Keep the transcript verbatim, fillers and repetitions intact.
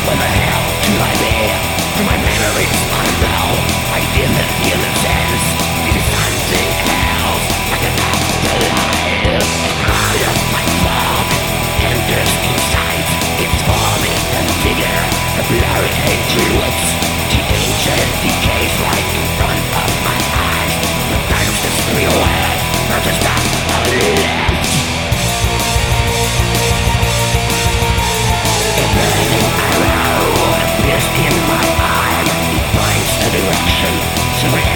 Where the hell should I be? To my memories unknown, I didn't feel the sense. It is something else, like an afterlife. Out of my thought, enters inside. It's forming a figure, a blurry hatred. The ancient decays right in front of my eyes. The times just real away, not just not left. A burning arrow appears in my arm. It finds a direction. So